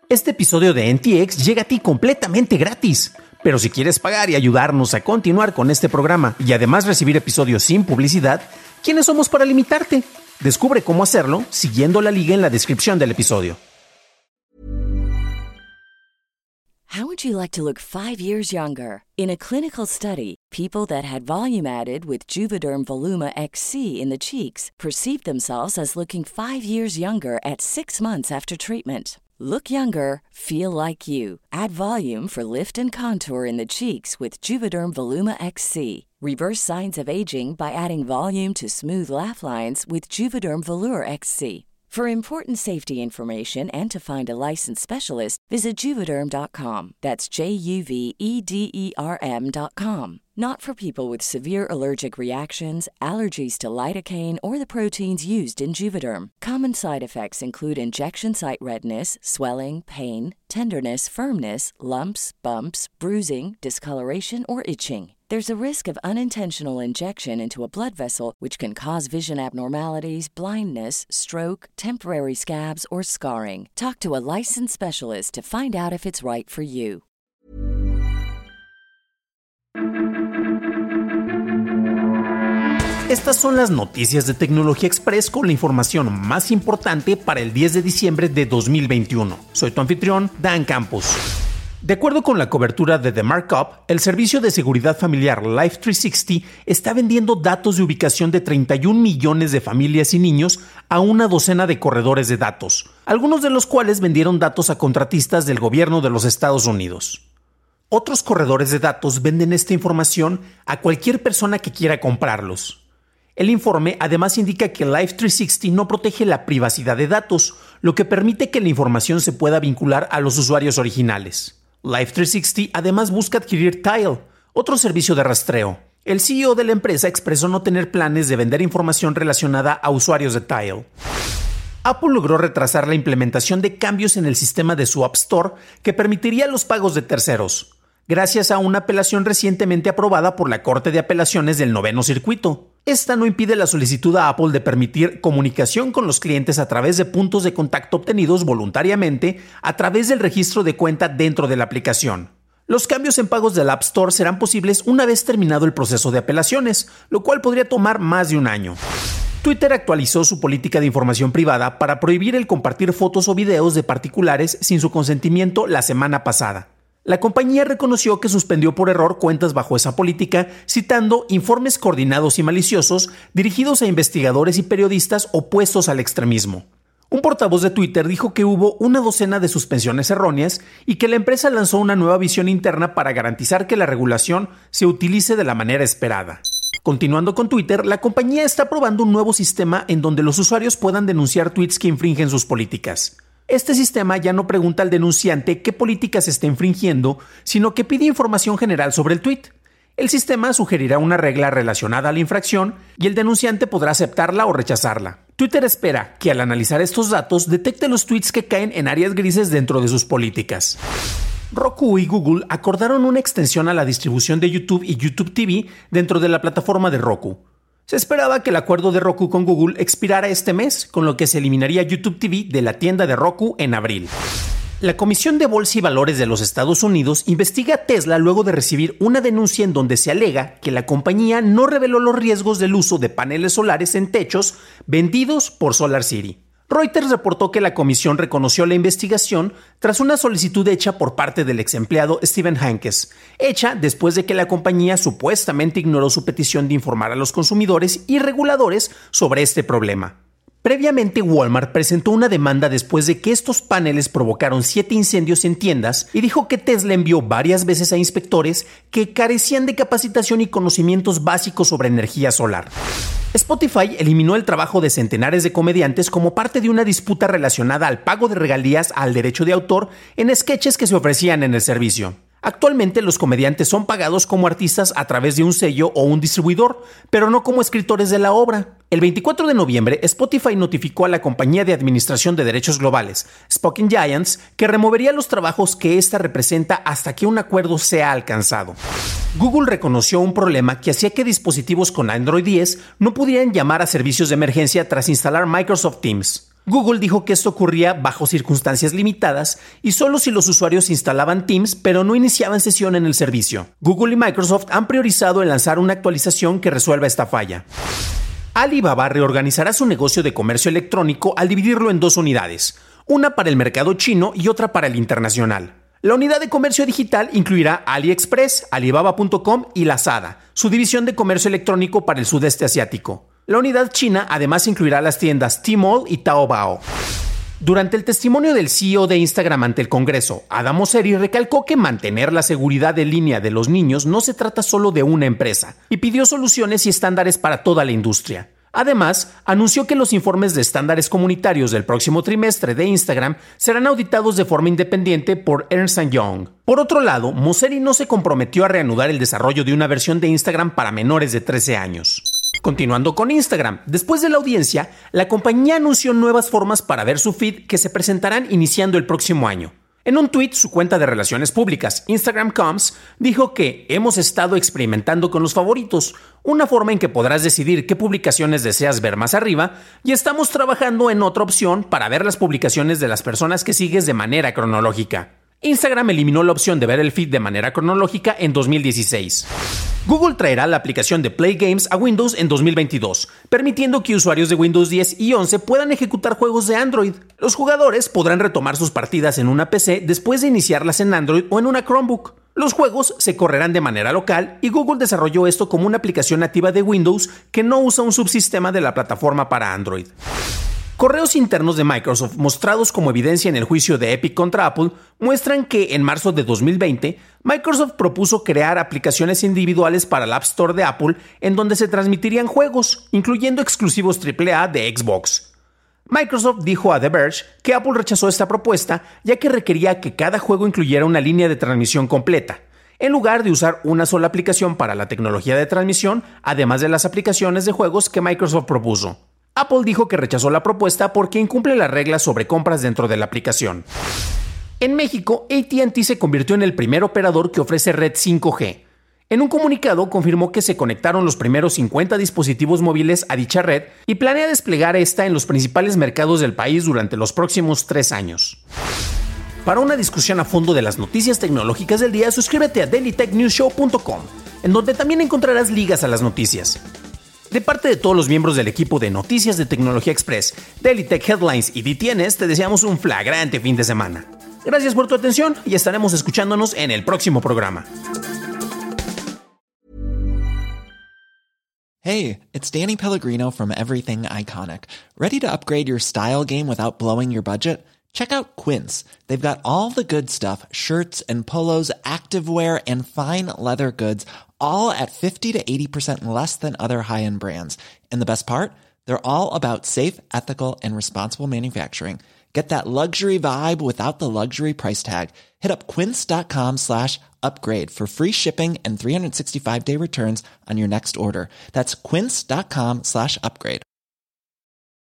Este episodio de NTX llega a ti completamente gratis. Pero si quieres pagar y ayudarnos a continuar con este programa y además recibir episodios sin publicidad, ¿quiénes somos para limitarte? Descubre cómo hacerlo siguiendo la liga en la descripción del episodio. How would you like to look 5 years younger? In a clinical study, people that had volume added with Juvederm Voluma XC in the cheeks perceived themselves as looking 5 years younger at 6 months after treatment. Look younger, feel like you. Add volume for lift and contour in the cheeks with Juvederm Voluma XC. Reverse signs of aging by adding volume to smooth laugh lines with Juvederm Volure XC. For important safety information and to find a licensed specialist, visit Juvederm.com. That's JUVEDERM.com. Not for people with severe allergic reactions, allergies to lidocaine, or the proteins used in Juvederm. Common side effects include injection site redness, swelling, pain, tenderness, firmness, lumps, bumps, bruising, discoloration, or itching. There's a risk of unintentional injection into a blood vessel, which can cause vision abnormalities, blindness, stroke, temporary scabs, or scarring. Talk to a licensed specialist to find out if it's right for you. Estas son las noticias de Tecnología Express con la información más importante para el 10 de diciembre de 2021. Soy tu anfitrión, Dan Campos. De acuerdo con la cobertura de The Markup, el servicio de seguridad familiar Life360 está vendiendo datos de ubicación de 31 millones de familias y niños a una docena de corredores de datos, algunos de los cuales vendieron datos a contratistas del gobierno de los Estados Unidos. Otros corredores de datos venden esta información a cualquier persona que quiera comprarlos. El informe además indica que Life360 no protege la privacidad de datos, lo que permite que la información se pueda vincular a los usuarios originales. Life360 además busca adquirir Tile, otro servicio de rastreo. El CEO de la empresa expresó no tener planes de vender información relacionada a usuarios de Tile. Apple logró retrasar la implementación de cambios en el sistema de su App Store que permitiría los pagos de terceros, gracias a una apelación recientemente aprobada por la Corte de Apelaciones del Noveno Circuito. Esta no impide la solicitud a Apple de permitir comunicación con los clientes a través de puntos de contacto obtenidos voluntariamente a través del registro de cuenta dentro de la aplicación. Los cambios en pagos del App Store serán posibles una vez terminado el proceso de apelaciones, lo cual podría tomar más de un año. Twitter actualizó su política de información privada para prohibir el compartir fotos o videos de particulares sin su consentimiento la semana pasada. La compañía reconoció que suspendió por error cuentas bajo esa política, citando informes coordinados y maliciosos dirigidos a investigadores y periodistas opuestos al extremismo. Un portavoz de Twitter dijo que hubo una docena de suspensiones erróneas y que la empresa lanzó una nueva visión interna para garantizar que la regulación se utilice de la manera esperada. Continuando con Twitter, la compañía está probando un nuevo sistema en donde los usuarios puedan denunciar tweets que infringen sus políticas. Este sistema ya no pregunta al denunciante qué políticas está infringiendo, sino que pide información general sobre el tweet. El sistema sugerirá una regla relacionada a la infracción y el denunciante podrá aceptarla o rechazarla. Twitter espera que al analizar estos datos detecte los tweets que caen en áreas grises dentro de sus políticas. Roku y Google acordaron una extensión a la distribución de YouTube y YouTube TV dentro de la plataforma de Roku. Se esperaba que el acuerdo de Roku con Google expirara este mes, con lo que se eliminaría YouTube TV de la tienda de Roku en abril. La Comisión de Bolsa y Valores de los Estados Unidos investiga a Tesla luego de recibir una denuncia en donde se alega que la compañía no reveló los riesgos del uso de paneles solares en techos vendidos por SolarCity. Reuters reportó que la comisión reconoció la investigación tras una solicitud hecha por parte del ex empleado Steven Hankes, hecha después de que la compañía supuestamente ignoró su petición de informar a los consumidores y reguladores sobre este problema. Previamente, Walmart presentó una demanda después de que estos paneles provocaron 7 incendios en tiendas y dijo que Tesla envió varias veces a inspectores que carecían de capacitación y conocimientos básicos sobre energía solar. Spotify eliminó el trabajo de centenares de comediantes como parte de una disputa relacionada al pago de regalías al derecho de autor en sketches que se ofrecían en el servicio. Actualmente los comediantes son pagados como artistas a través de un sello o un distribuidor, pero no como escritores de la obra. El 24 de noviembre, Spotify notificó a la compañía de administración de derechos globales, Spoken Giants, que removería los trabajos que ésta representa hasta que un acuerdo sea alcanzado. Google reconoció un problema que hacía que dispositivos con Android 10 no pudieran llamar a servicios de emergencia tras instalar Microsoft Teams. Google dijo que esto ocurría bajo circunstancias limitadas y solo si los usuarios instalaban Teams pero no iniciaban sesión en el servicio. Google y Microsoft han priorizado en lanzar una actualización que resuelva esta falla. Alibaba reorganizará su negocio de comercio electrónico al dividirlo en 2 unidades, una para el mercado chino y otra para el internacional. La unidad de comercio digital incluirá AliExpress, Alibaba.com y Lazada, su división de comercio electrónico para el sudeste asiático. La unidad china además incluirá las tiendas Tmall y Taobao. Durante el testimonio del CEO de Instagram ante el Congreso, Adam Mosseri recalcó que mantener la seguridad en línea de los niños no se trata solo de una empresa, y pidió soluciones y estándares para toda la industria. Además, anunció que los informes de estándares comunitarios del próximo trimestre de Instagram serán auditados de forma independiente por Ernst & Young. Por otro lado, Mosseri no se comprometió a reanudar el desarrollo de una versión de Instagram para menores de 13 años. Continuando con Instagram, después de la audiencia, la compañía anunció nuevas formas para ver su feed que se presentarán iniciando el próximo año. En un tuit, su cuenta de relaciones públicas, Instagram Comms, dijo que hemos estado experimentando con los favoritos, una forma en que podrás decidir qué publicaciones deseas ver más arriba, y estamos trabajando en otra opción para ver las publicaciones de las personas que sigues de manera cronológica. Instagram eliminó la opción de ver el feed de manera cronológica en 2016. Google traerá la aplicación de Play Games a Windows en 2022, permitiendo que usuarios de Windows 10 y 11 puedan ejecutar juegos de Android. Los jugadores podrán retomar sus partidas en una PC después de iniciarlas en Android o en una Chromebook. Los juegos se correrán de manera local y Google desarrolló esto como una aplicación nativa de Windows que no usa un subsistema de la plataforma para Android. Correos internos de Microsoft mostrados como evidencia en el juicio de Epic contra Apple muestran que en marzo de 2020 Microsoft propuso crear aplicaciones individuales para el App Store de Apple en donde se transmitirían juegos, incluyendo exclusivos AAA de Xbox. Microsoft dijo a The Verge que Apple rechazó esta propuesta ya que requería que cada juego incluyera una línea de transmisión completa, en lugar de usar una sola aplicación para la tecnología de transmisión, además de las aplicaciones de juegos que Microsoft propuso. Apple dijo que rechazó la propuesta porque incumple las reglas sobre compras dentro de la aplicación. En México, AT&T se convirtió en el primer operador que ofrece red 5G. En un comunicado confirmó que se conectaron los primeros 50 dispositivos móviles a dicha red y planea desplegar esta en los principales mercados del país durante los próximos 3 años. Para una discusión a fondo de las noticias tecnológicas del día, suscríbete a dailytechnewsshow.com, en donde también encontrarás ligas a las noticias. De parte de todos los miembros del equipo de Noticias de Tecnología Express, Daily Tech Headlines y DTNs, te deseamos un flagrante fin de semana. Gracias por tu atención y estaremos escuchándonos en el próximo programa. Hey, it's Danny Pellegrino from Everything Iconic. Ready to upgrade your style game without blowing your budget? Check out Quince. They've got all the good stuff, shirts and polos, activewear, and fine leather goods, all at 50 to 80% less than other high-end brands. And the best part? They're all about safe, ethical, and responsible manufacturing. Get that luxury vibe without the luxury price tag. Hit up quince.com/upgrade for free shipping and 365-day returns on your next order. That's quince.com/upgrade.